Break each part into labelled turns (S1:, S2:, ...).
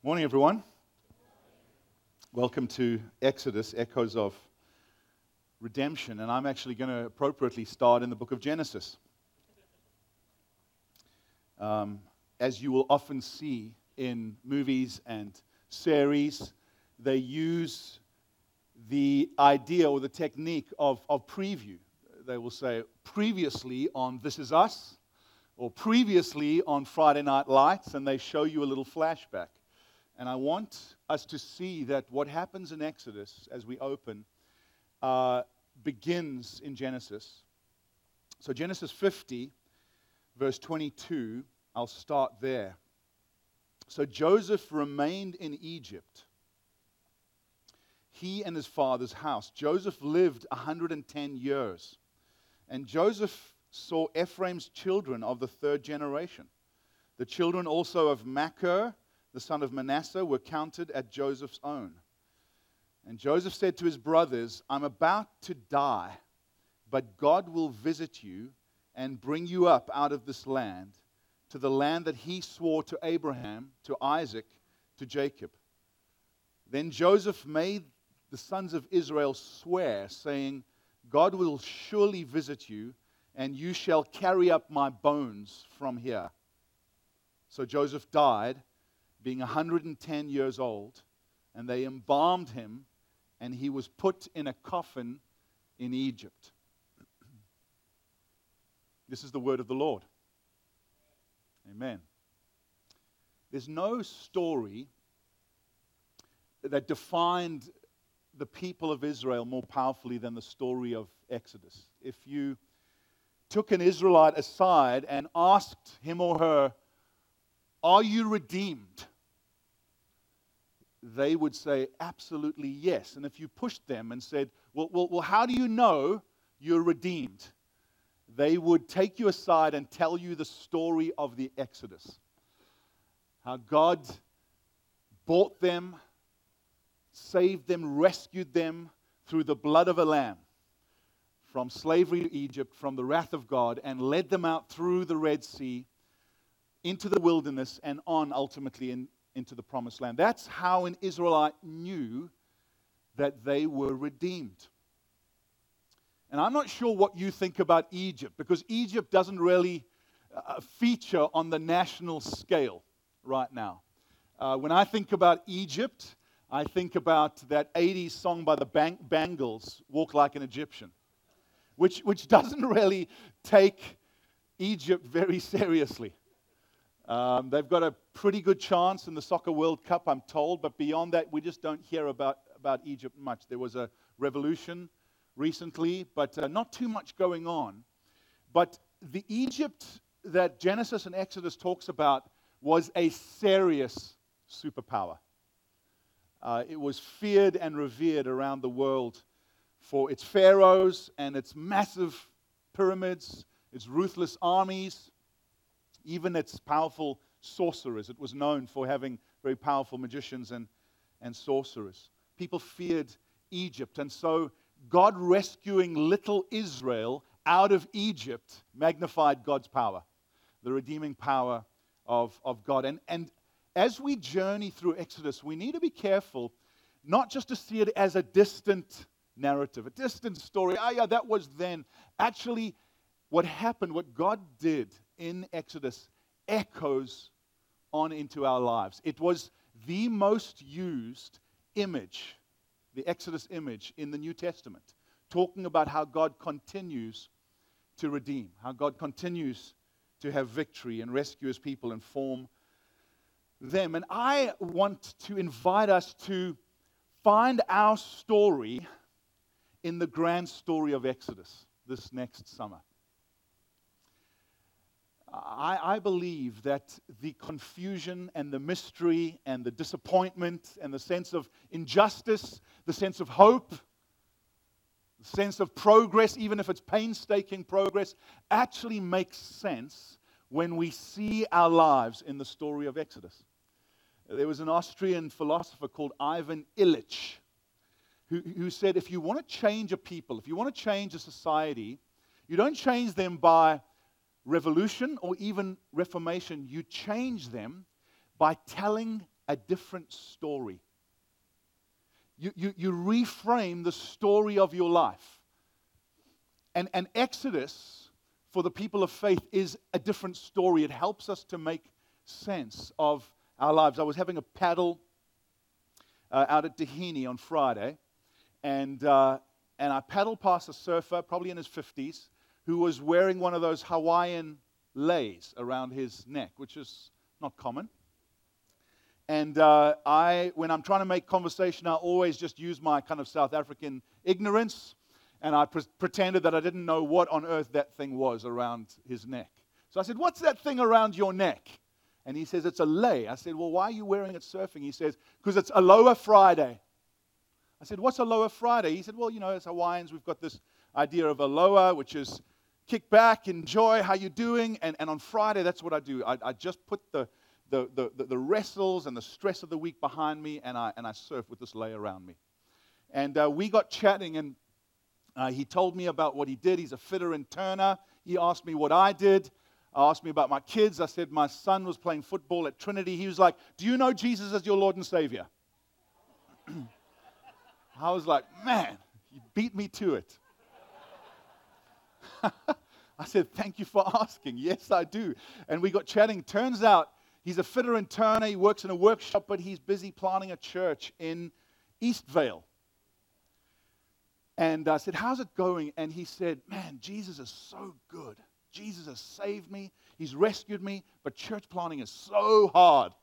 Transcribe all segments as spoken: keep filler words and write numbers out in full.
S1: Morning, everyone. Welcome to Exodus, Echoes of Redemption. And I'm actually going to appropriately start in the book of Genesis. Um, as you will often see in movies and series, they use the idea or the technique of, of preview. They will say, previously on This Is Us, or previously on Friday Night Lights, and they show you a little flashback. And I want us to see that what happens in Exodus as we open uh, begins in Genesis. So Genesis fifty, verse twenty-two, I'll start there. So Joseph remained in Egypt, he and his father's house. Joseph lived one hundred ten years. And Joseph saw Ephraim's children of the third generation. The children also of Machir, the son of Manasseh, were counted at Joseph's own. And Joseph said to his brothers, I'm about to die, but God will visit you and bring you up out of this land to the land that he swore to Abraham, to Isaac, to Jacob. Then Joseph made the sons of Israel swear, saying, God will surely visit you, and you shall carry up my bones from here. So Joseph died, being one hundred ten years old, and they embalmed him, and he was put in a coffin in Egypt. This is the word of the Lord. Amen. There's no story that defined the people of Israel more powerfully than the story of Exodus. If you took an Israelite aside and asked him or her, are you redeemed? They would say, absolutely yes. And if you pushed them and said, well, well, well, how do you know you're redeemed? They would take you aside and tell you the story of the Exodus. How God bought them, saved them, rescued them through the blood of a lamb from slavery to Egypt, from the wrath of God, and led them out through the Red Sea into the wilderness and on ultimately in into the promised land. That's how an Israelite knew that they were redeemed. And I'm not sure what you think about Egypt, because Egypt doesn't really uh, feature on the national scale right now. Uh, when I think about Egypt, I think about that eighties song by the Bang- Bangles, Walk Like an Egyptian, which, which doesn't really take Egypt very seriously. Um, they've got a pretty good chance in the Soccer World Cup, I'm told, but beyond that, we just don't hear about, about Egypt much. There was a revolution recently, but uh, not too much going on. But the Egypt that Genesis and Exodus talks about was a serious superpower. Uh, it was feared and revered around the world for its pharaohs and its massive pyramids, its ruthless armies, even its powerful sorcerers. It was known for having very powerful magicians and, and sorcerers. People feared Egypt. And so God rescuing little Israel out of Egypt magnified God's power, the redeeming power of, of God. And, and as we journey through Exodus, we need to be careful not just to see it as a distant narrative, a distant story. Ah, yeah, that was then. Actually, what happened, what God did in Exodus echoes on into our lives. It was the most used image, the Exodus image in the New Testament, talking about how God continues to redeem, how God continues to have victory and rescue his people and form them. And I want to invite us to find our story in the grand story of Exodus this next summer. I, I believe that the confusion and the mystery and the disappointment and the sense of injustice, the sense of hope, the sense of progress, even if it's painstaking progress, actually makes sense when we see our lives in the story of Exodus. There was an Austrian philosopher called Ivan Illich who, who said, if you want to change a people, if you want to change a society, you don't change them by revolution or even reformation. You change them by telling a different story. You, you, you reframe the story of your life. And, and Exodus, for the people of faith, is a different story. It helps us to make sense of our lives. I was having a paddle uh, out at Tahini on Friday, and, uh, and I paddled past a surfer, probably in his fifties, who was wearing one of those Hawaiian leis around his neck, which is not common. And uh, I, when I'm trying to make conversation, I always just use my kind of South African ignorance, and I pre- pretended that I didn't know what on earth that thing was around his neck. So I said, "What's that thing around your neck?" And he says, "It's a lei." I said, "Well, why are you wearing it surfing?" He says, "Because it's Aloha Friday." I said, "What's Aloha Friday?" He said, "Well, you know, as Hawaiians, we've got this idea of aloha, which is kick back, enjoy, how you doing? And, and on Friday, that's what I do. I, I just put the The, the, the wrestles and the stress of the week behind me, and I, and I surf with this lei around me." And uh, we got chatting, and uh, he told me about what he did. He's a fitter and turner. He asked me what I did. I asked me about my kids. I said my son was playing football at Trinity. He was like, "Do you know Jesus as your Lord and Savior?" I was like, "Man, you beat me to it." I said, "Thank you for asking." "Yes, I do." And we got chatting. Turns out, he's a fitter and turner. He works in a workshop, but he's busy planting a church in Eastvale. And I said, "How's it going?" And he said, "Man, Jesus is so good. Jesus has saved me. He's rescued me, but church planting is so hard."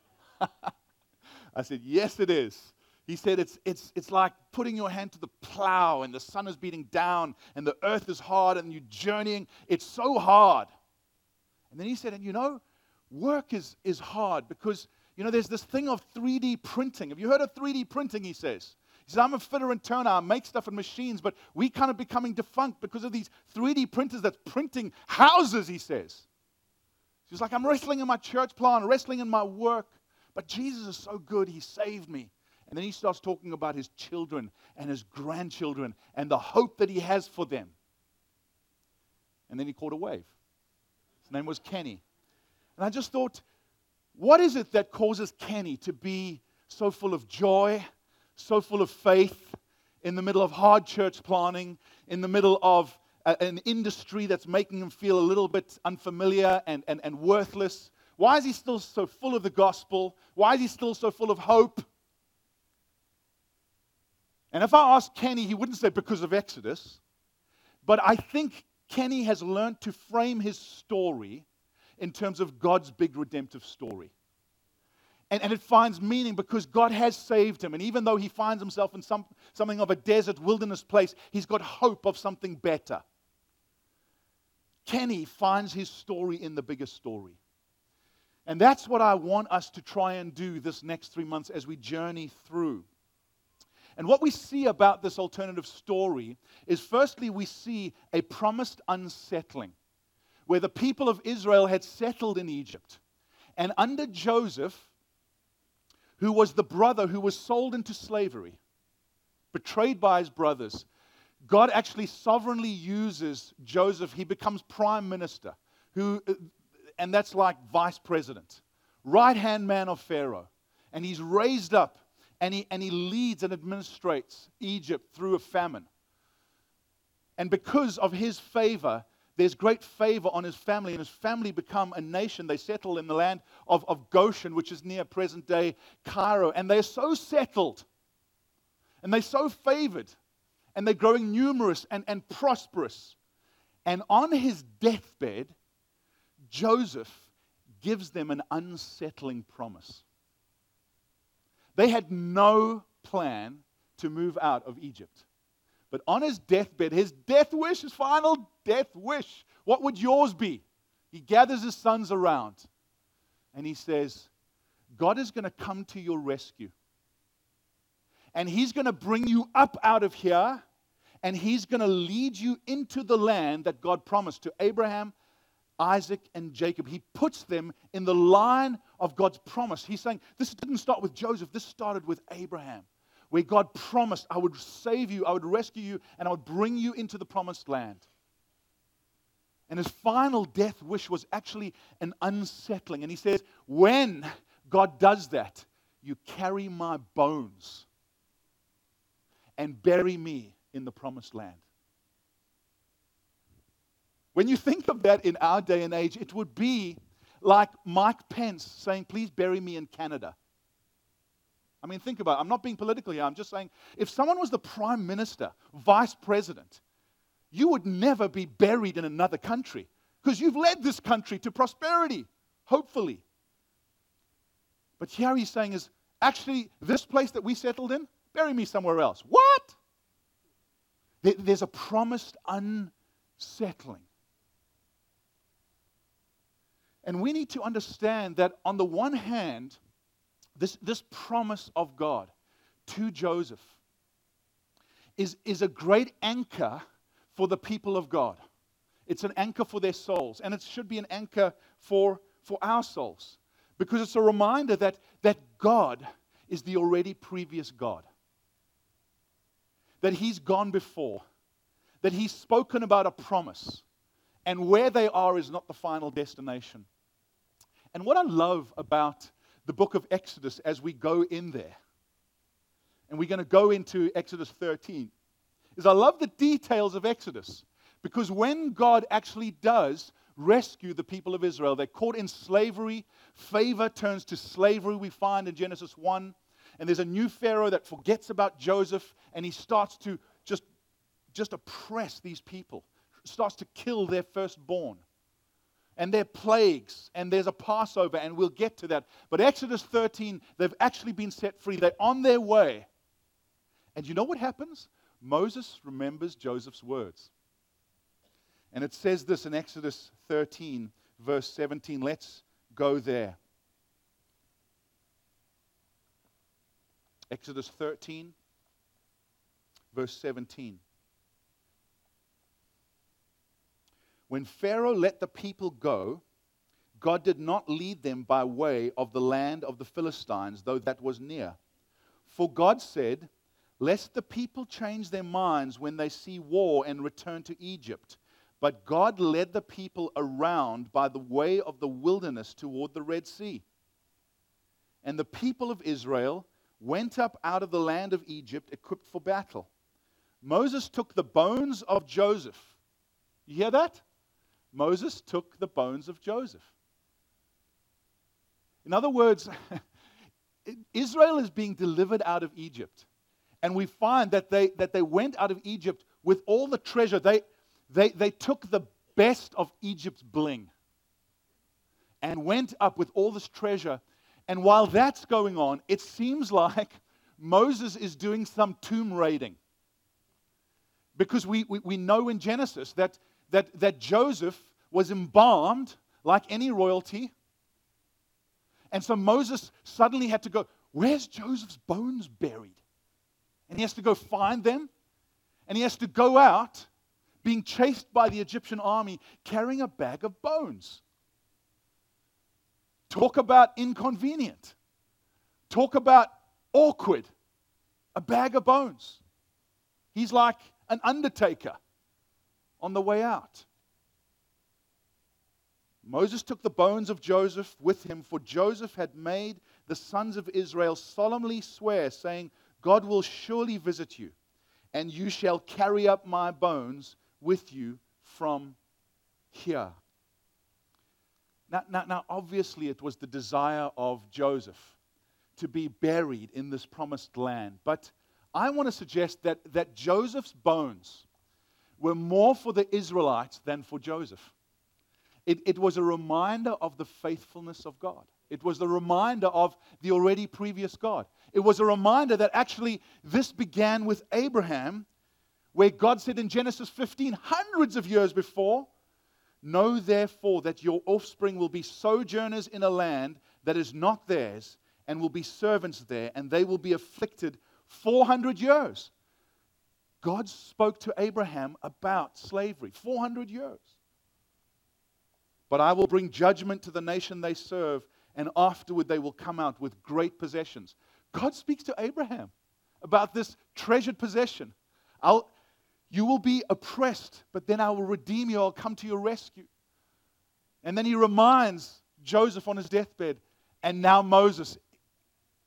S1: I said, "Yes, it is." He said, it's, it's, it's like putting your hand to the plow, and the sun is beating down, and the earth is hard, and you're journeying. It's so hard. And then he said, "And you know, work is, is hard because, you know, there's this thing of three D printing. Have you heard of three D printing?" He says. He says, "I'm a fitter and turner. I make stuff in machines, but we kind of becoming defunct because of these three D printers that's printing houses," he says. He's like, "I'm wrestling in my church plan, wrestling in my work, but Jesus is so good. He saved me." And then he starts talking about his children and his grandchildren and the hope that he has for them. And then he caught a wave. His name was Kenny. And I just thought, what is it that causes Kenny to be so full of joy, so full of faith, in the middle of hard church planning, in the middle of a, an industry that's making him feel a little bit unfamiliar and, and, and worthless? Why is he still so full of the gospel? Why is he still so full of hope? And if I asked Kenny, he wouldn't say because of Exodus. But I think Kenny has learned to frame his story in terms of God's big redemptive story. And, and it finds meaning because God has saved him. And even though he finds himself in some, something of a desert wilderness place, he's got hope of something better. Kenny finds his story in the bigger story. And that's what I want us to try and do this next three months as we journey through. And what we see about this alternative story is, firstly, we see a promised unsettling, where the people of Israel had settled in Egypt. And under Joseph, who was the brother who was sold into slavery, betrayed by his brothers, God actually sovereignly uses Joseph. He becomes prime minister, who, and that's like vice president, right-hand man of Pharaoh. And he's raised up, and he, and he leads and administrates Egypt through a famine. And because of his favor, there's great favor on his family, and his family become a nation. They settle in the land of, of Goshen, which is near present-day Cairo. And they're so settled, and they're so favored, and they're growing numerous and, and prosperous. And on his deathbed, Joseph gives them an unsettling promise. They had no plan to move out of Egypt. But on his deathbed, his death wish, his final death wish, what would yours be? He gathers his sons around and he says, God is going to come to your rescue. And he's going to bring you up out of here, and he's going to lead you into the land that God promised to Abraham, Isaac, and Jacob. He puts them in the line of God's promise. He's saying, this didn't start with Joseph, this started with Abraham, where God promised, I would save you, I would rescue you, and I would bring you into the promised land. And his final death wish was actually an unsettling. And he says, when God does that, you carry my bones and bury me in the promised land. When you think of that in our day and age, it would be like Mike Pence saying, please bury me in Canada. I mean, think about it. I'm not being political here. I'm just saying, if someone was the prime minister, vice president, you would never be buried in another country because you've led this country to prosperity, hopefully. But here he's saying is, actually, this place that we settled in, bury me somewhere else. What? There, there's a promised unsettling. And we need to understand that on the one hand, this, this promise of God to Joseph is, is a great anchor for the people of God. It's an anchor for their souls, and it should be an anchor for, for our souls. Because it's a reminder that, that God is the already previous God. That He's gone before. That He's spoken about a promise. And where they are is not the final destination. And what I love about the book of Exodus as we go in there, and we're going to go into Exodus thirteen, is I love the details of Exodus. Because when God actually does rescue the people of Israel, they're caught in slavery. Favor turns to slavery, we find in Genesis one. And there's a new Pharaoh that forgets about Joseph, and he starts to just, just oppress these people. Starts to kill their firstborn. And there are plagues, and there's a Passover, and we'll get to that. But Exodus thirteen, they've actually been set free. They're on their way. And you know what happens? Moses remembers Joseph's words. And it says this in Exodus thirteen, verse seventeen. Let's go there. Exodus thirteen, verse seventeen. When Pharaoh let the people go, God did not lead them by way of the land of the Philistines, though that was near. For God said, lest the people change their minds when they see war and return to Egypt. But God led the people around by the way of the wilderness toward the Red Sea. And the people of Israel went up out of the land of Egypt equipped for battle. Moses took the bones of Joseph. You hear that? Moses took the bones of Joseph. In other words, Israel is being delivered out of Egypt. And we find that they, that they went out of Egypt with all the treasure. They, they, they took the best of Egypt's bling and went up with all this treasure. And while that's going on, it seems like Moses is doing some tomb raiding. Because we, we, we know in Genesis that, that, that Joseph was embalmed like any royalty. And so Moses suddenly had to go, where's Joseph's bones buried? And he has to go find them. And he has to go out being chased by the Egyptian army carrying a bag of bones. Talk about inconvenient. Talk about awkward. A bag of bones. He's like an undertaker on the way out. Moses took the bones of Joseph with him, for Joseph had made the sons of Israel solemnly swear, saying, God will surely visit you, and you shall carry up my bones with you from here. Now, now, now, obviously it was the desire of Joseph to be buried in this promised land. But I want to suggest that, that Joseph's bones were more for the Israelites than for Joseph. It, it was a reminder of the faithfulness of God. It was the reminder of the already previous God. It was a reminder that actually this began with Abraham, where God said in Genesis fifteen, hundreds of years before, know therefore that your offspring will be sojourners in a land that is not theirs, and will be servants there, and they will be afflicted four hundred years. God spoke to Abraham about slavery, four hundred years. But I will bring judgment to the nation they serve, and afterward they will come out with great possessions. God speaks to Abraham about this treasured possession. I'll, you will be oppressed, but then I will redeem you. I'll come to your rescue. And then he reminds Joseph on his deathbed, and now Moses,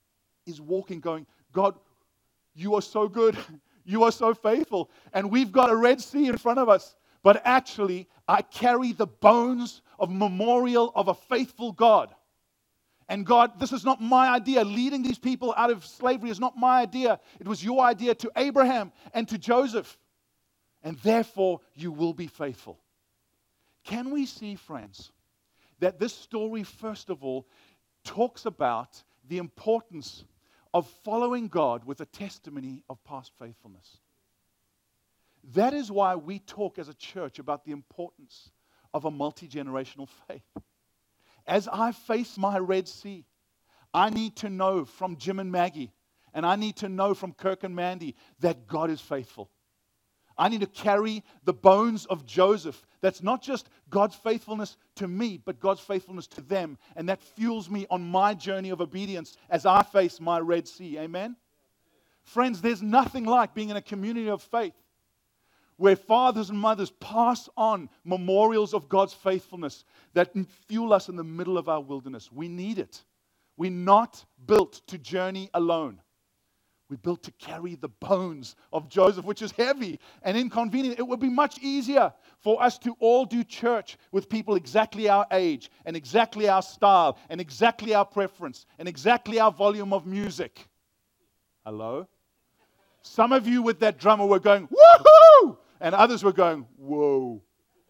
S1: is walking going, God, you are so good. You are so faithful. And we've got a Red Sea in front of us. But actually, I carry the bones of memorial of a faithful God. And God, this is not my idea. Leading these people out of slavery is not my idea. It was your idea to Abraham and to Joseph. And therefore, you will be faithful. Can we see, friends, that this story, first of all, talks about the importance of following God with a testimony of past faithfulness? That is why we talk as a church about the importance of a multi-generational faith. As I face my Red Sea, I need to know from Jim and Maggie, and I need to know from Kirk and Mandy that God is faithful. I need to carry the bones of Joseph. That's not just God's faithfulness to me, but God's faithfulness to them. And that fuels me on my journey of obedience as I face my Red Sea. Amen? Friends, there's nothing like being in a community of faith where fathers and mothers pass on memorials of God's faithfulness that fuel us in the middle of our wilderness. We need it. We're not built to journey alone. We're built to carry the bones of Joseph, which is heavy and inconvenient. It would be much easier for us to all do church with people exactly our age and exactly our style and exactly our preference and exactly our volume of music. Hello? Some of you with that drummer were going, woohoo! And others were going, whoa.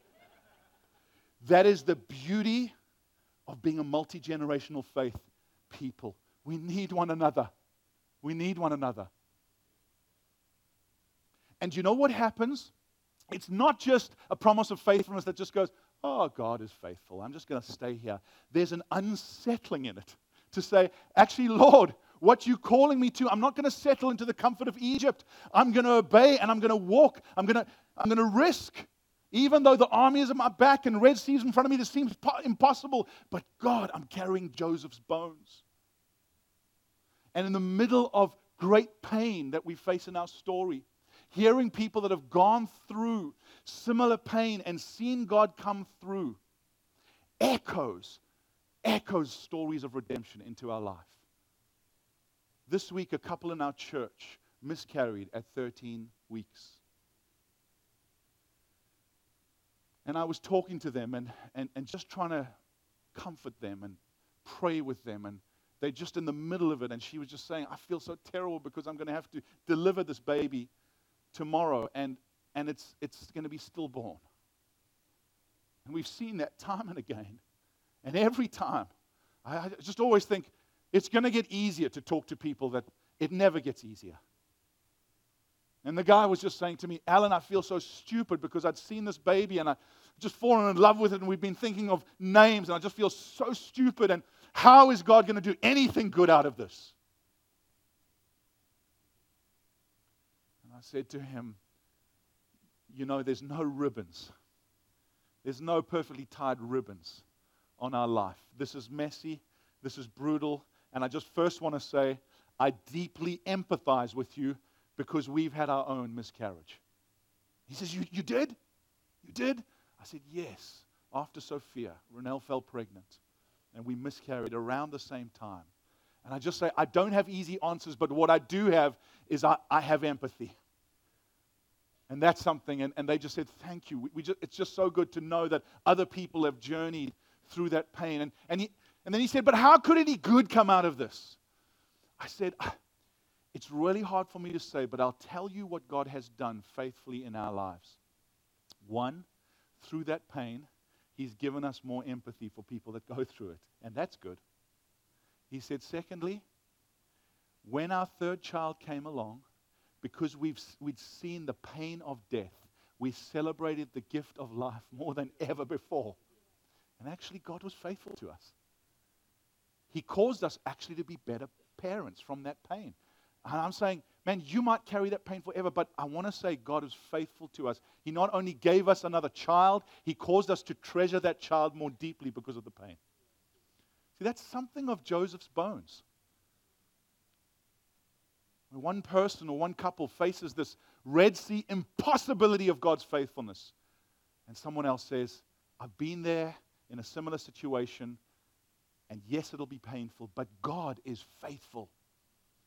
S1: That is the beauty of being a multi-generational faith people. We need one another. We need one another. And you know what happens? It's not just a promise of faithfulness that just goes, oh, God is faithful. I'm just going to stay here. There's an unsettling in it to say, actually, Lord, what you're calling me to, I'm not going to settle into the comfort of Egypt. I'm going to obey and I'm going to walk. I'm going to, I'm going to risk. Even though the army is at my back and Red Sea is in front of me, this seems po- impossible. But God, I'm carrying Joseph's bones. And in the middle of great pain that we face in our story, hearing people that have gone through similar pain and seen God come through, echoes, echoes stories of redemption into our life. This week, a couple in our church miscarried at thirteen weeks. And I was talking to them and, and, and just trying to comfort them and pray with them, and they're just in the middle of it, and she was just saying, I feel so terrible because I'm going to have to deliver this baby tomorrow, and, and it's, it's going to be stillborn. And we've seen that time and again. And every time, I, I just always think, it's going to get easier to talk to people that it never gets easier. And the guy was just saying to me, Alan, I feel so stupid because I'd seen this baby and I just fallen in love with it, and we've been thinking of names, and I just feel so stupid, and how is God going to do anything good out of this? And I said to him, you know, there's no ribbons. There's no perfectly tied ribbons on our life. This is messy. This is brutal. And I just first want to say, I deeply empathize with you because we've had our own miscarriage. He says, you, you did? You did? I said, yes. After Sophia, Renelle fell pregnant. And we miscarried around the same time. And I just say, I don't have easy answers, but what I do have is I, I have empathy. And that's something, and, and they just said, thank you. We, we just, it's just so good to know that other people have journeyed through that pain. And, and, he, and then he said, but how could any good come out of this? I said, it's really hard for me to say, but I'll tell you what God has done faithfully in our lives. One, through that pain, He's given us more empathy for people that go through it. And that's good. He said, secondly, when our third child came along, because we've, we'd seen the pain of death, we celebrated the gift of life more than ever before. And actually, God was faithful to us. He caused us actually to be better parents from that pain. And I'm saying, man, you might carry that pain forever, but I want to say God is faithful to us. He not only gave us another child, He caused us to treasure that child more deeply because of the pain. See, that's something of Joseph's bones. When one person or one couple faces this Red Sea impossibility of God's faithfulness, and someone else says, I've been there in a similar situation, and yes, it'll be painful, but God is faithful.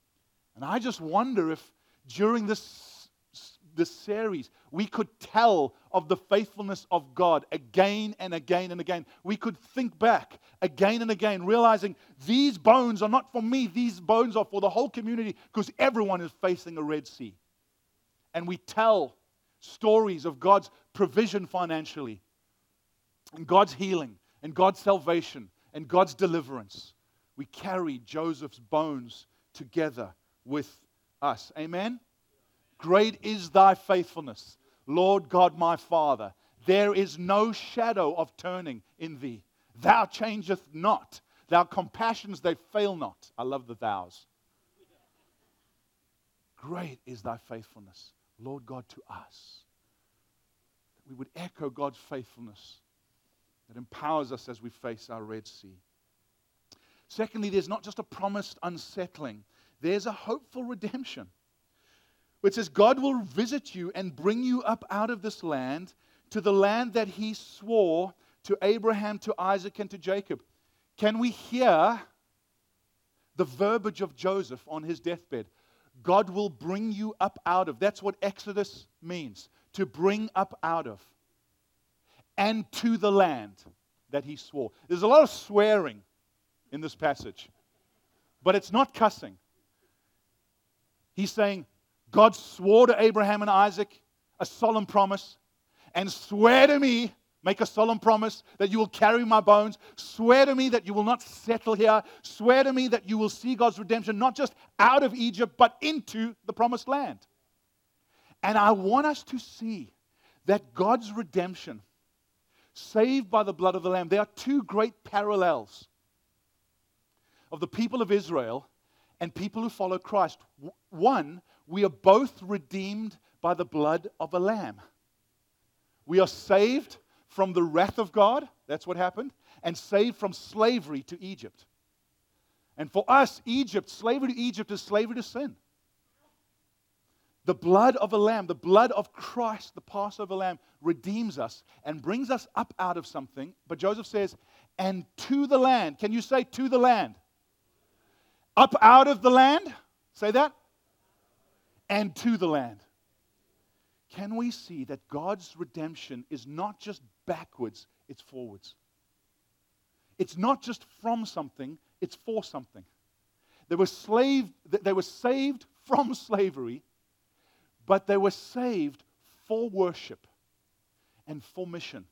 S1: And I just wonder if during this, this series, we could tell of the faithfulness of God again and again and again. We could think back again and again, realizing these bones are not for me, these bones are for the whole community, because everyone is facing a Red Sea. And we tell stories of God's provision financially, and God's healing, and God's salvation, and God's deliverance. We carry Joseph's bones together with us. Amen? Great is thy faithfulness, Lord God my Father. There is no shadow of turning in thee. Thou changeth not. Thy compassions, they fail not. I love the thous. Great is thy faithfulness, Lord God, to us. That we would echo God's faithfulness that empowers us as we face our Red Sea. Secondly, there's not just a promised unsettling. There's a hopeful redemption, which says God will visit you and bring you up out of this land to the land that he swore to Abraham, to Isaac, and to Jacob. Can we hear the verbiage of Joseph on his deathbed? God will bring you up out of. That's what Exodus means, to bring up out of. And to the land that he swore. There's a lot of swearing in this passage, but it's not cussing. He's saying, God swore to Abraham and Isaac a solemn promise, and swear to me, make a solemn promise that you will carry my bones. Swear to me that you will not settle here. Swear to me that you will see God's redemption, not just out of Egypt, but into the promised land. And I want us to see that God's redemption, saved by the blood of the Lamb, there are two great parallels of the people of Israel and people who follow Christ. One, we are both redeemed by the blood of a lamb. We are saved from the wrath of God, that's what happened, and saved from slavery to Egypt. And for us, Egypt, slavery to Egypt is slavery to sin. The blood of a lamb, the blood of Christ, the Passover lamb, redeems us and brings us up out of something. But Joseph says, and to the land. Can you say to the land? Up out of the land? Say that. And to the land. Can we see that God's redemption is not just backwards, it's forwards. It's not just from something, it's for something. They were slave, they were saved from slavery, but they were saved for worship and for mission.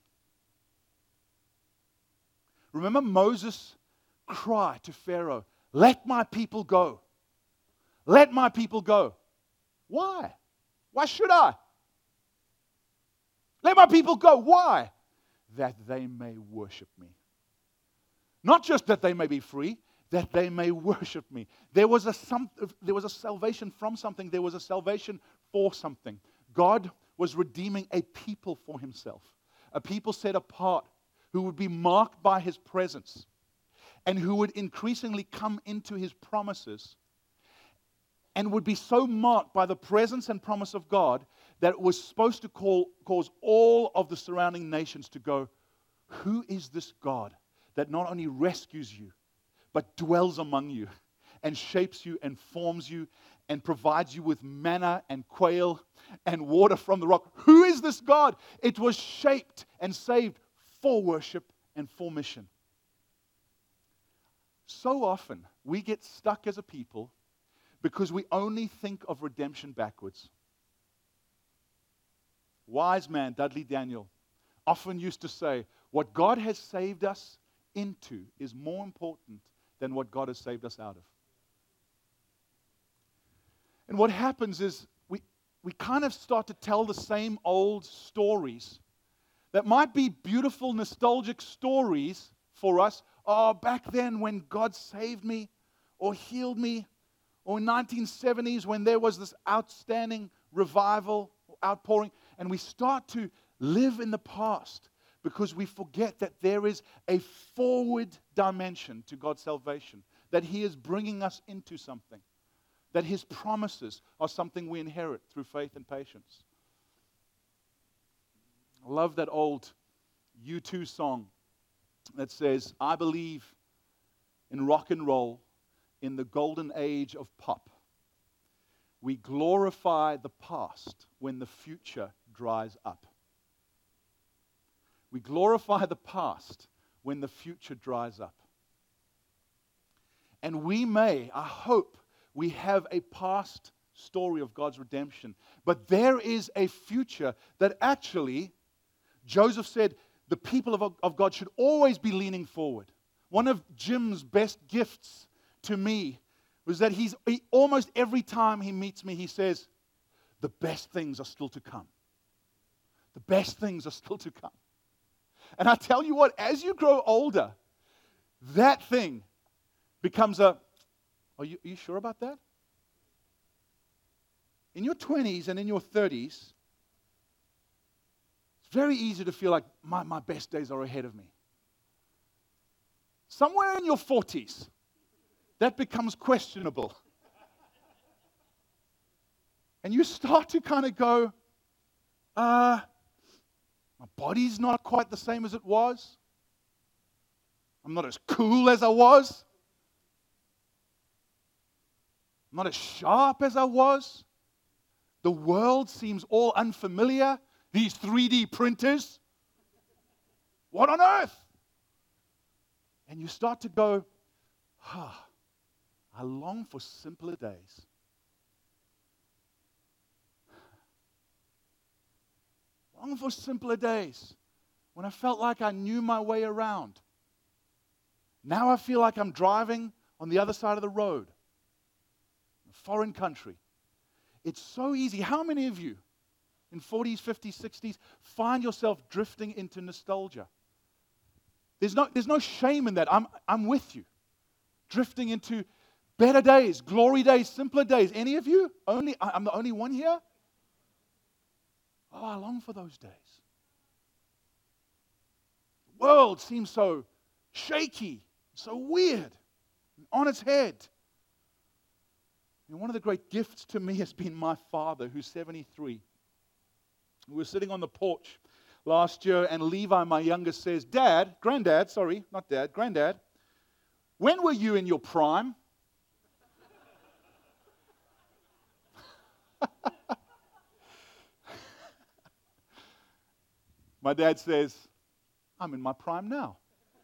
S1: Remember Moses' cry to Pharaoh, let my people go. Let my people go. Why? Why should I? Let my people go. Why? That they may worship me. Not just that they may be free, that they may worship me. There was a some, there was a salvation from something. There was a salvation for something. God was redeeming a people for himself. A people set apart who would be marked by his presence and who would increasingly come into his promises and would be so marked by the presence and promise of God that it was supposed to call, cause all of the surrounding nations to go, who is this God that not only rescues you, but dwells among you and shapes you and forms you and provides you with manna and quail and water from the rock? Who is this God? It was shaped and saved for worship and for mission. So often, we get stuck as a people because we only think of redemption backwards. Wise man Dudley Daniel often used to say, what God has saved us into is more important than what God has saved us out of. And what happens is we, we kind of start to tell the same old stories that might be beautiful, nostalgic stories for us. Oh, back then when God saved me or healed me, or in nineteen seventies when there was this outstanding revival, outpouring, and we start to live in the past because we forget that there is a forward dimension to God's salvation, that he is bringing us into something, that his promises are something we inherit through faith and patience. I love that old U two song that says, I believe in rock and roll, in the golden age of pop. We glorify the past when the future dries up. We glorify the past when the future dries up. And we may, I hope, we have a past story of God's redemption. But there is a future that actually, Joseph said, the people of, of God should always be leaning forward. One of Jim's best gifts to me was that he's he, almost every time he meets me, he says, the best things are still to come. The best things are still to come. And I tell you what, as you grow older, that thing becomes a, are you, are you sure about that? In your twenties and in your thirties, it's very easy to feel like my, my best days are ahead of me. Somewhere in your forties, that becomes questionable. And you start to kind of go, uh, my body's not quite the same as it was. I'm not as cool as I was. I'm not as sharp as I was. The world seems all unfamiliar. These three D printers. What on earth? And you start to go, ah, I long for simpler days. Long for simpler days when I felt like I knew my way around. Now I feel like I'm driving on the other side of the road. A foreign country. It's so easy. How many of you in forties, fifties, sixties find yourself drifting into nostalgia? There's no, there's no shame in that. I'm, I'm with you. Drifting into better days, glory days, simpler days. Any of you? Only I'm the only one here? Oh, I long for those days. The world seems so shaky, so weird, on its head. And one of the great gifts to me has been my father, who's seventy-three. We were sitting on the porch last year, and Levi, my youngest, says, Dad, Granddad, sorry, not Dad, Granddad, when were you in your prime? My dad says, I'm in my prime now.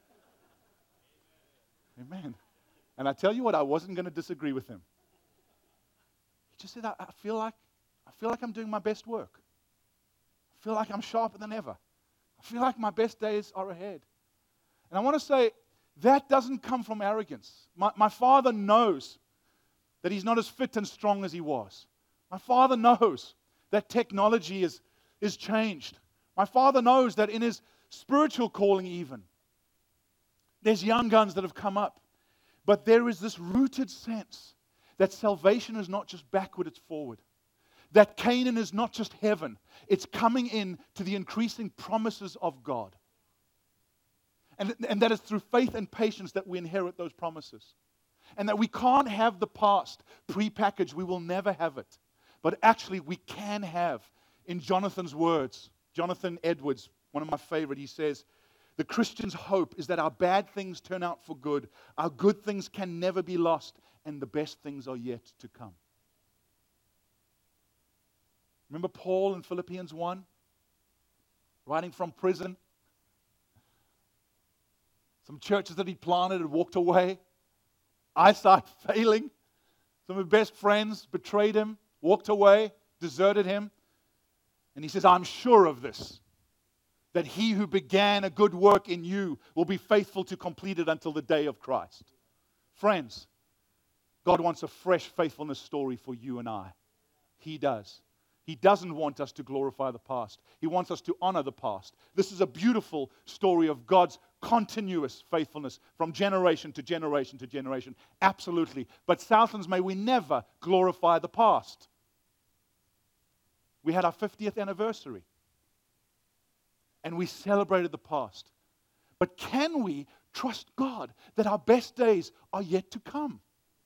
S1: Amen. And I tell you what, I wasn't going to disagree with him. He just said, I, I feel like I feel like I'm doing my best work. I feel like I'm sharper than ever. I feel like my best days are ahead. And I want to say, that doesn't come from arrogance. My, my father knows that he's not as fit and strong as he was. My father knows that technology is, is changed. My father knows that in his spiritual calling even, there's young guns that have come up. But there is this rooted sense that salvation is not just backward, it's forward. That Canaan is not just heaven. It's coming in to the increasing promises of God. And, and that is through faith and patience that we inherit those promises. And that we can't have the past prepackaged. We will never have it. But actually we can have, in Jonathan's words, Jonathan Edwards, one of my favorite, he says, the Christian's hope is that our bad things turn out for good. Our good things can never be lost. And the best things are yet to come. Remember Paul in Philippians one? Writing from prison. Some churches that he planted had walked away. Eyesight failing. Some of his best friends betrayed him, walked away, deserted him. And he says, I'm sure of this, that he who began a good work in you will be faithful to complete it until the day of Christ. Friends, God wants a fresh faithfulness story for you and I. He does. He doesn't want us to glorify the past. He wants us to honor the past. This is a beautiful story of God's continuous faithfulness from generation to generation to generation. Absolutely. But Southlands, may we never glorify the past. We had our fiftieth anniversary. And we celebrated the past. But can we trust God that our best days are yet to come?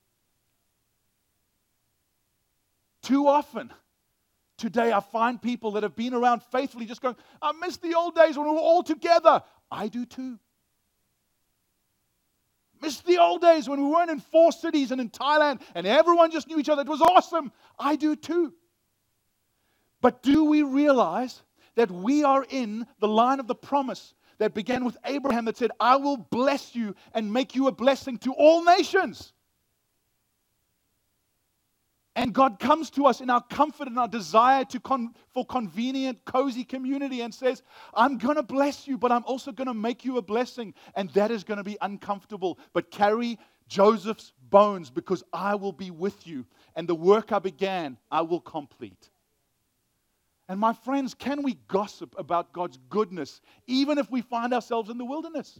S1: Too often, today I find people that have been around faithfully just going, I miss the old days when we were all together. I do too. Miss the old days when we weren't in four cities and in Thailand and everyone just knew each other. It was awesome. I do too. But do we realize that we are in the line of the promise that began with Abraham that said, I will bless you and make you a blessing to all nations? And God comes to us in our comfort and our desire to con- for convenient, cozy community and says, I'm going to bless you, but I'm also going to make you a blessing. And that is going to be uncomfortable. But carry Joseph's bones because I will be with you. And the work I began, I will complete. And my friends, can we gossip about God's goodness even if we find ourselves in the wilderness?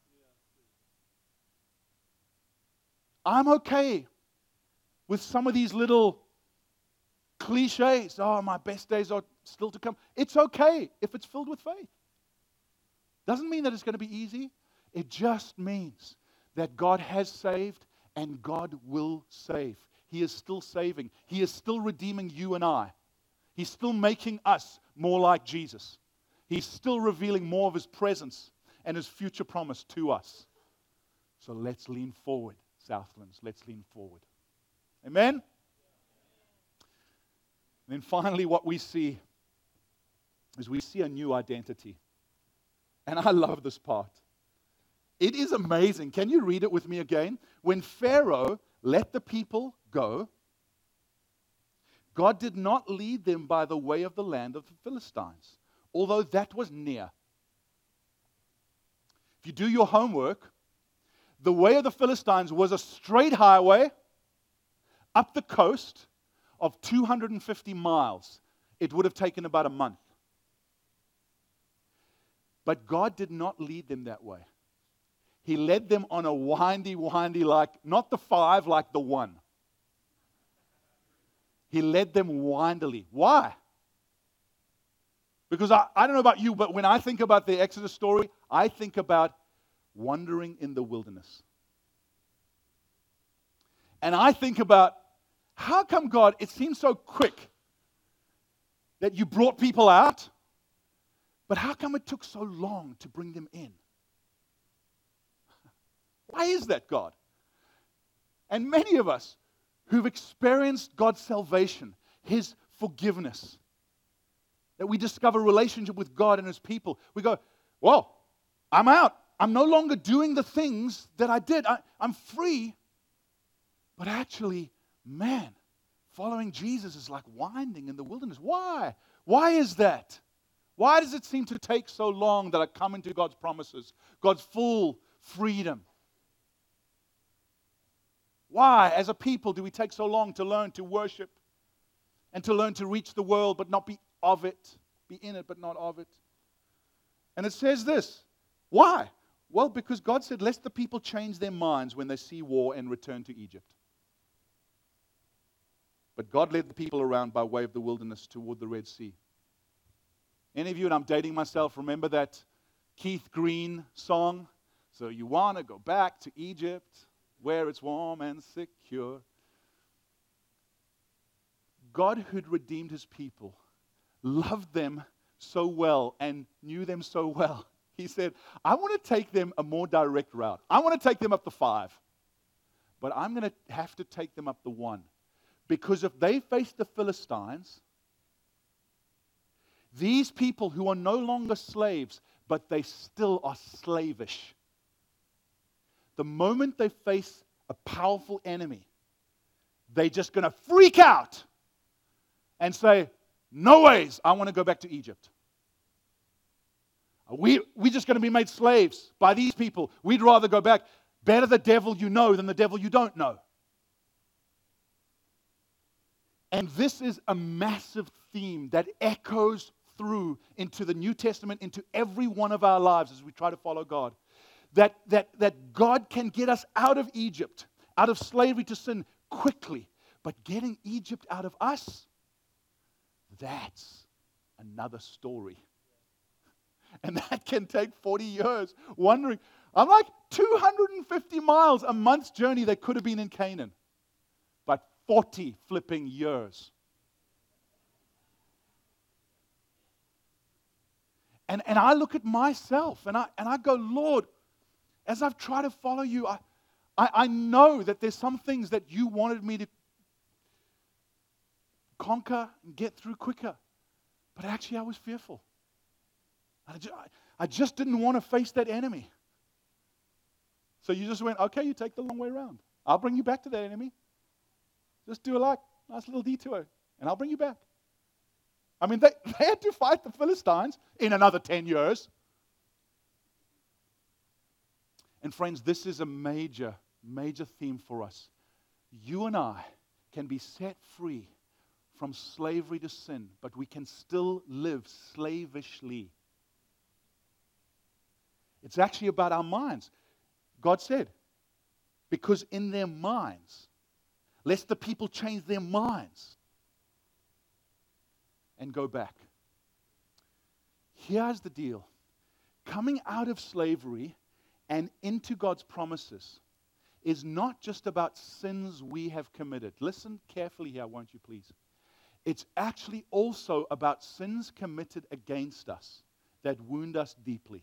S1: I'm okay with some of these little cliches. Oh, my best days are still to come. It's okay if it's filled with faith. Doesn't mean that it's going to be easy. It just means that God has saved and God will save. He is still saving. He is still redeeming you and I. He's still making us more like Jesus. He's still revealing more of His presence and His future promise to us. So let's lean forward, Southlands. Let's lean forward. Amen? And then finally, what we see is we see a new identity. And I love this part. It is amazing. Can you read it with me again? When Pharaoh let the people go, God did not lead them by the way of the land of the Philistines, although that was near. If you do your homework, the way of the Philistines was a straight highway up the coast of two hundred fifty miles. It would have taken about a month. But God did not lead them that way. He led them on a windy, windy, like, not the five, like the one. He led them windily. Why? Because I, I don't know about you, but when I think about the Exodus story, I think about wandering in the wilderness. And I think about, how come God, it seems so quick that you brought people out, but how come it took so long to bring them in? Why is that, God? And many of us who've experienced God's salvation, His forgiveness, that we discover a relationship with God and His people, we go, well, I'm out. I'm no longer doing the things that I did. I, I'm free. But actually, man, following Jesus is like winding in the wilderness. Why? Why is that? Why does it seem to take so long that I come into God's promises, God's full freedom? Why, as a people, do we take so long to learn to worship and to learn to reach the world but not be of it, be in it but not of it? And it says this. Why? Well, because God said, lest the people change their minds when they see war and return to Egypt. But God led the people around by way of the wilderness toward the Red Sea. Any of you, and I'm dating myself, remember that Keith Green song? So you want to go back to Egypt, where it's warm and secure. God, who'd redeemed His people, loved them so well and knew them so well. He said, I want to take them a more direct route. I want to take them up the five. But I'm going to have to take them up the one. Because if they face the Philistines, these people who are no longer slaves, but they still are slavish, the moment they face a powerful enemy, they're just going to freak out and say, no ways, I want to go back to Egypt. We, we're just going to be made slaves by these people. We'd rather go back. Better the devil you know than the devil you don't know. And this is a massive theme that echoes through into the New Testament, into every one of our lives as we try to follow God. That, that, that God can get us out of Egypt, out of slavery to sin quickly. But getting Egypt out of us, that's another story. And that can take forty years. Wondering, I'm like two hundred fifty miles, a month's journey they could have been in Canaan. But forty flipping years. And, and I look at myself and I, and I go, Lord, as I've tried to follow you, I, I, I know that there's some things that you wanted me to conquer and get through quicker. But actually, I was fearful. I just, I just didn't want to face that enemy. So you just went, okay, you take the long way around. I'll bring you back to that enemy. Just do a like, nice little detour, and I'll bring you back. I mean, they, they had to fight the Philistines in another ten years. And friends, this is a major, major theme for us. You and I can be set free from slavery to sin, but we can still live slavishly. It's actually about our minds. God said, because in their minds, lest the people change their minds and go back. Here's the deal. Coming out of slavery and into God's promises is not just about sins we have committed. Listen carefully here, won't you please? It's actually also about sins committed against us that wound us deeply.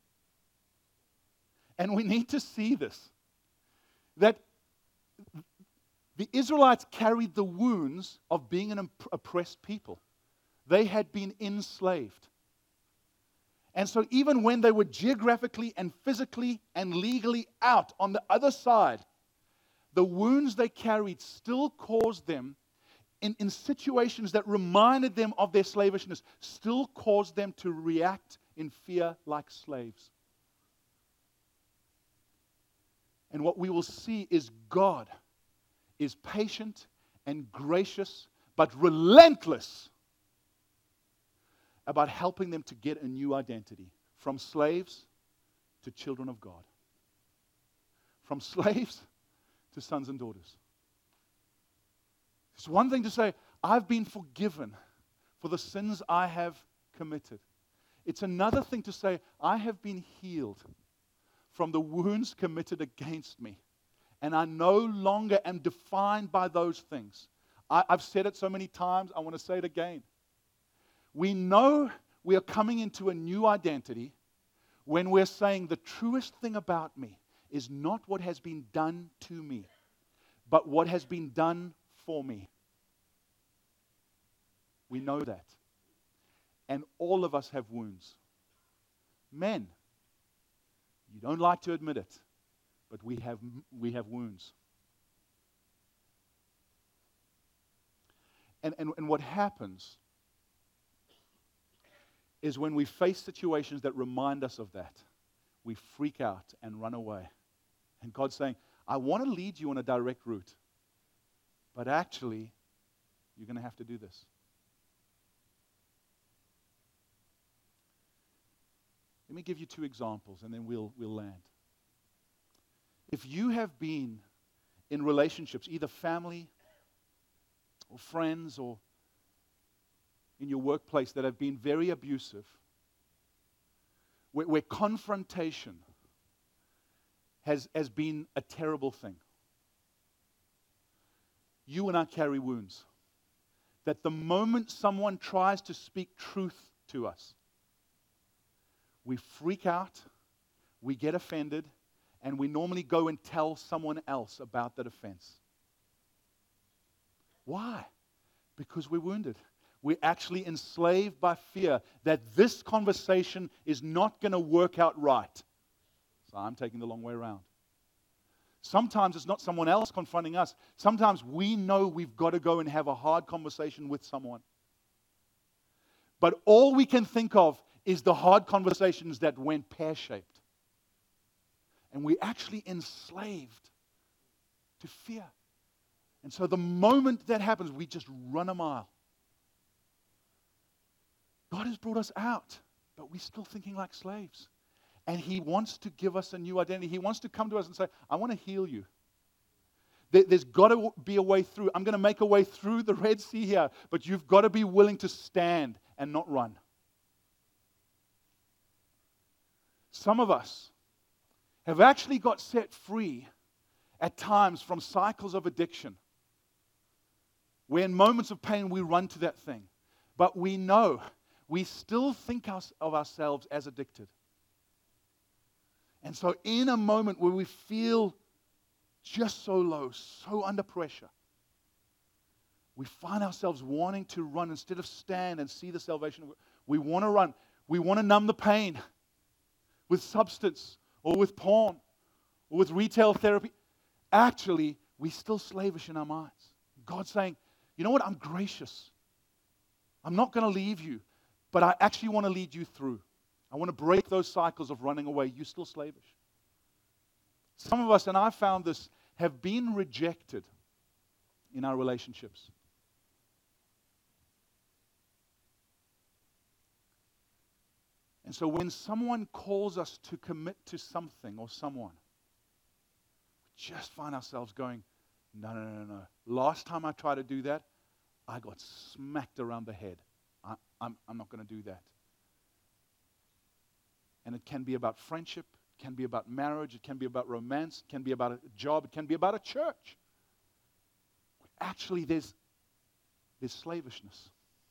S1: And we need to see this. That the Israelites carried the wounds of being an oppressed people. They had been enslaved. And so even when they were geographically and physically and legally out on the other side, the wounds they carried still caused them, in, in situations that reminded them of their slavishness, still caused them to react in fear like slaves. And what we will see is God is patient and gracious, but relentless about helping them to get a new identity. From slaves to children of God. From slaves to sons and daughters. It's one thing to say, I've been forgiven for the sins I have committed. It's another thing to say, I have been healed from the wounds committed against me. And I no longer am defined by those things. I, I've said it so many times, I want to say it again. We know we are coming into a new identity when we're saying the truest thing about me is not what has been done to me, but what has been done for me. We know that. And all of us have wounds. Men, you don't like to admit it, but we have, we have wounds. And, and, and what happens is when we face situations that remind us of that, we freak out and run away. And God's saying, I want to lead you on a direct route, but actually, you're going to have to do this. Let me give you two examples, and then we'll, we'll land. If you have been in relationships, either family or friends or in your workplace that have been very abusive, where, where confrontation has, has been a terrible thing, you and I carry wounds. That the moment someone tries to speak truth to us, we freak out, we get offended, and we normally go and tell someone else about that offense. Why? Because we're wounded. We're actually enslaved by fear that this conversation is not going to work out right. So I'm taking the long way around. Sometimes it's not someone else confronting us. Sometimes we know we've got to go and have a hard conversation with someone. But all we can think of is the hard conversations that went pear-shaped. And we're actually enslaved to fear. And so the moment that happens, we just run a mile. God has brought us out, but we're still thinking like slaves. And He wants to give us a new identity. He wants to come to us and say, I want to heal you. There, there's got to be a way through. I'm going to make a way through the Red Sea here, but you've got to be willing to stand and not run. Some of us have actually got set free at times from cycles of addiction, where in moments of pain we run to that thing. But we know we still think of ourselves as addicted. And so in a moment where we feel just so low, so under pressure. We find ourselves wanting to run instead of stand and see the salvation. We want to run. We want to numb the pain with substance or with porn or with retail therapy. Actually, we're still slavish in our minds. God's saying, you know what? I'm gracious. I'm not going to leave you, but I actually want to lead you through. I want to break those cycles of running away. You're still slavish. Some of us, and I found this, have been rejected in our relationships. And so when someone calls us to commit to something or someone, we just find ourselves going, no, no, no, no. Last time I tried to do that, I got smacked around the head. I, I'm, I'm not going to do that. And it can be about friendship, it can be about marriage, it can be about romance, it can be about a job, it can be about a church. Actually, there's, there's slavishness.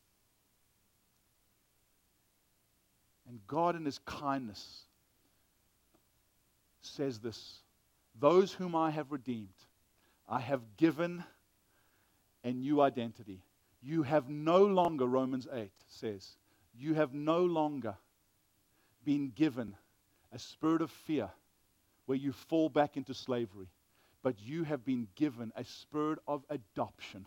S1: And God in His kindness says this, those whom I have redeemed, I have given a new identity. You have no longer, Romans eight says, you have no longer been given a spirit of fear where you fall back into slavery, but you have been given a spirit of adoption.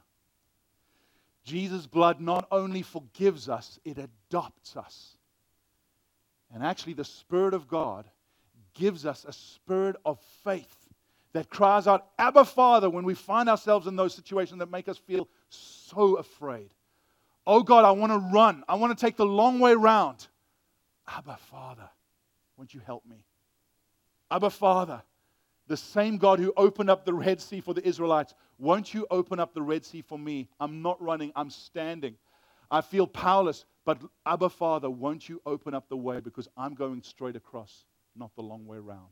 S1: Jesus' blood not only forgives us, it adopts us. And actually, the Spirit of God gives us a spirit of faith that cries out, Abba, Father, when we find ourselves in those situations that make us feel so afraid. Oh God, I want to run. I want to take the long way round. Abba, Father, won't you help me? Abba, Father, the same God who opened up the Red Sea for the Israelites, won't you open up the Red Sea for me? I'm not running, I'm standing. I feel powerless, but Abba, Father, won't you open up the way because I'm going straight across, not the long way round.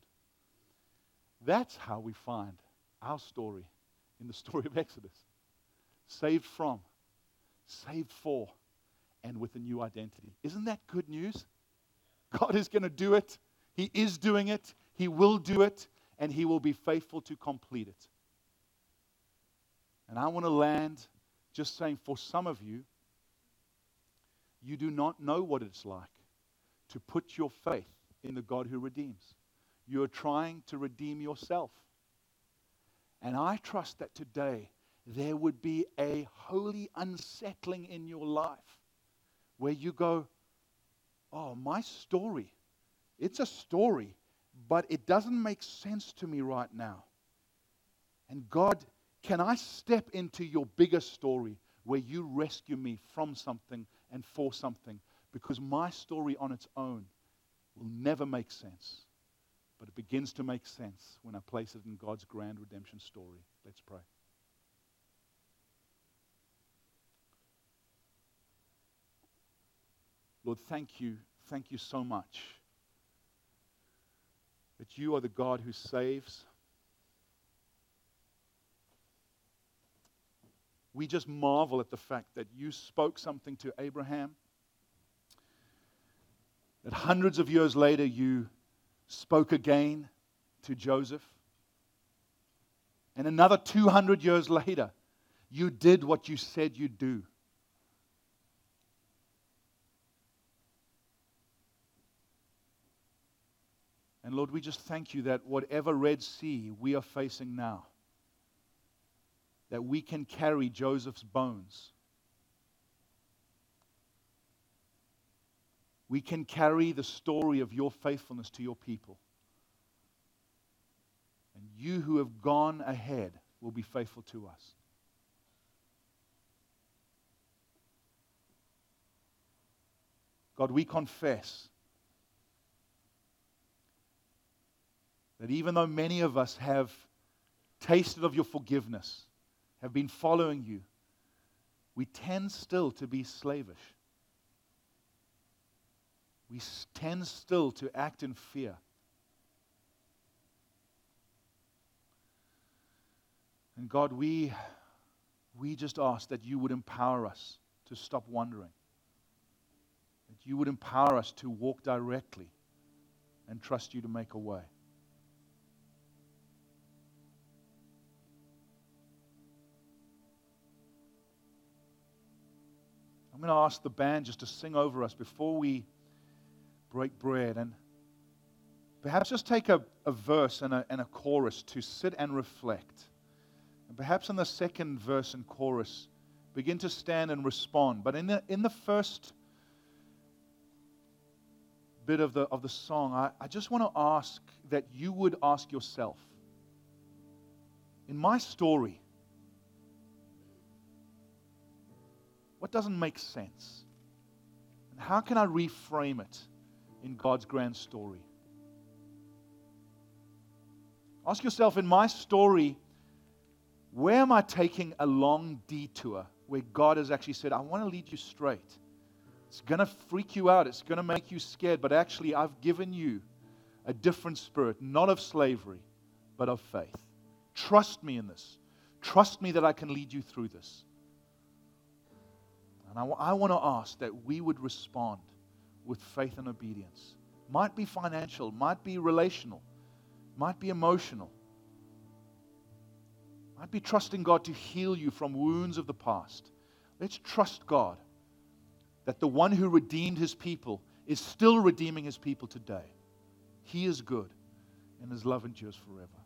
S1: That's how we find our story in the story of Exodus. Saved from, saved for, and with a new identity. Isn't that good news? God is going to do it. He is doing it. He will do it. And He will be faithful to complete it. And I want to land just saying, for some of you, you do not know what it's like to put your faith in the God who redeems. You are trying to redeem yourself. And I trust that today there would be a holy unsettling in your life where you go, oh, my story, it's a story, but it doesn't make sense to me right now. And God, can I step into your bigger story where you rescue me from something and for something? Because my story on its own will never make sense. But it begins to make sense when I place it in God's grand redemption story. Let's pray. Lord, thank you. Thank you so much that you are the God who saves. We just marvel at the fact that you spoke something to Abraham, that hundreds of years later you spoke again to Joseph, and another two hundred years later you did what you said you'd do. And Lord, we just thank you that whatever Red Sea we are facing now, that we can carry Joseph's bones. We can carry the story of your faithfulness to your people. And you who have gone ahead will be faithful to us. God, we confess that even though many of us have tasted of your forgiveness, have been following you, we tend still to be slavish. We tend still to act in fear. And God, we, we just ask that you would empower us to stop wondering. That you would empower us to walk directly and trust you to make a way. I'm going to ask the band just to sing over us before we break bread. And perhaps just take a, a verse and a, and a chorus to sit and reflect. And perhaps in the second verse and chorus, begin to stand and respond. But in the, in the first bit of the, of the song, I, I just want to ask that you would ask yourself, in my story, what doesn't make sense? And how can I reframe it in God's grand story? Ask yourself, in my story, where am I taking a long detour where God has actually said, I want to lead you straight. It's going to freak you out. It's going to make you scared. But actually, I've given you a different spirit, not of slavery, but of faith. Trust me in this. Trust me that I can lead you through this. And I, w- I want to ask that we would respond with faith and obedience. Might be financial, might be relational, might be emotional. Might be trusting God to heal you from wounds of the past. Let's trust God that the one who redeemed His people is still redeeming His people today. He is good, and His love endures forever.